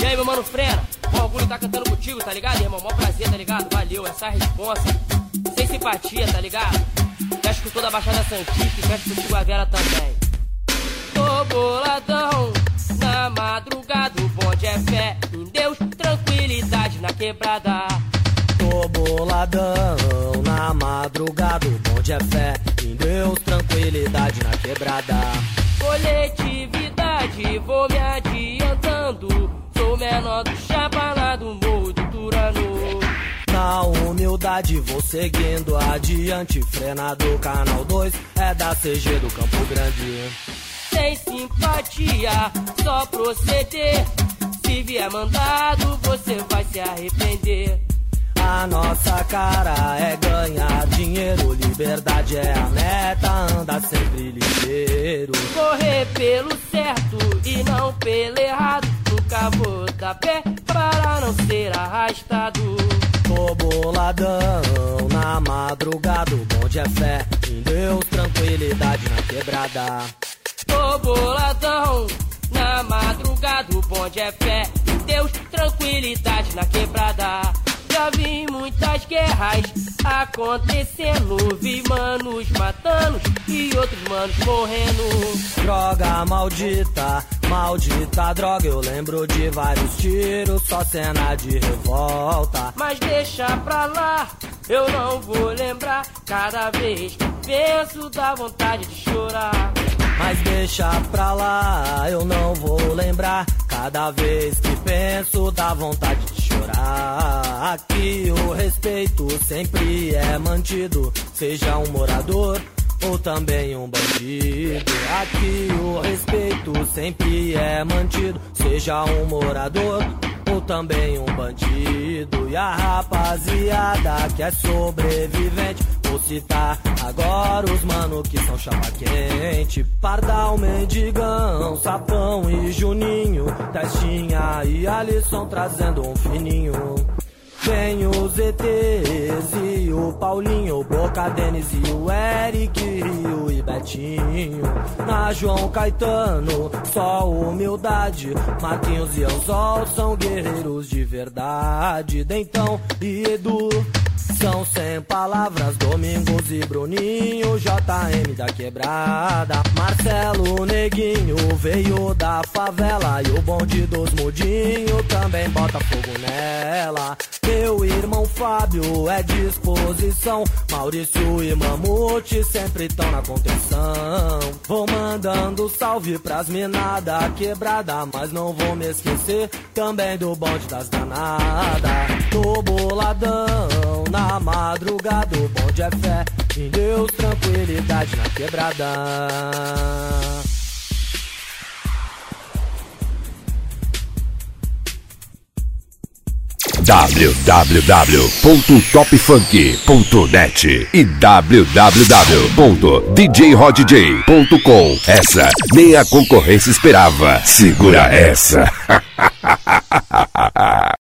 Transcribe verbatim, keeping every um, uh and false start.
aí, meu mano Frena, o orgulho tá cantando contigo, tá ligado, irmão? Mó prazer, tá ligado? Valeu, essa é a responsa. Sem simpatia, tá ligado? Fecho com toda a Baixada Santista e fecho contigo a Vera também. Tô boladão, na madrugada o bonde é fé em Deus, tranquilidade na quebrada. Tô boladão, na madrugada o bonde é fé em Deus, tranquilidade na quebrada. Coletividade, vou me adiantando, sou menor do chapa lá do morro do Turano. Na humildade vou seguindo adiante, Frena do Canal dois, é da C G do Campo Grande. Sem simpatia, só proceder, se vier mandado você vai se arrepender. A nossa cara é ganhar dinheiro, liberdade é a meta, anda sempre ligeiro. Correr pelo certo e não pelo errado, nunca vou dar pé para não ser arrastado. Tô boladão, na madrugada o bonde é fé em Deus, tranquilidade na quebrada. Tô boladão, na madrugada o bonde é fé em Deus, tranquilidade na quebrada. Já vi muitas guerras acontecendo, vi manos matando e outros manos morrendo. Droga maldita, maldita droga, eu lembro de vários tiros, só cena de revolta. Mas deixa pra lá, eu não vou lembrar, cada vez que penso dá vontade de chorar. Mas deixa pra lá, eu não vou lembrar, cada vez que penso dá vontade de chorar. Aqui o respeito sempre é mantido, seja um morador ou também um bandido. Aqui o respeito sempre é mantido, seja um morador ou também um bandido. E a rapaziada que é sobrevivente, vou citar agora os mano que são chapa quente. Pardal, Mendigão, Sapão e Juninho, Testinha e Alisson trazendo um fininho. Vem os E Tês e o Paulinho, o Boca Denis e o Eric, Rio e Betinho. Na João Caetano, só humildade, Marquinhos e Anzol são guerreiros de verdade. Dentão e Edu são sem palavras, Domingos e Bruninho, J M da quebrada. Marcelo Neguinho veio da favela e o bonde dos mudinho também bota fogo nela. Meu irmão Fábio é disposição, Maurício e Mamute sempre tão na contenção. Vou mandando salve pras minada quebrada, mas não vou me esquecer também do bonde das danadas. Tô boladão, na madrugada o bonde é fé em Deus, tranquilidade na quebrada. w w w ponto top funk ponto net e w w w ponto d j rod j ponto com. Essa nem a concorrência esperava. Segura essa.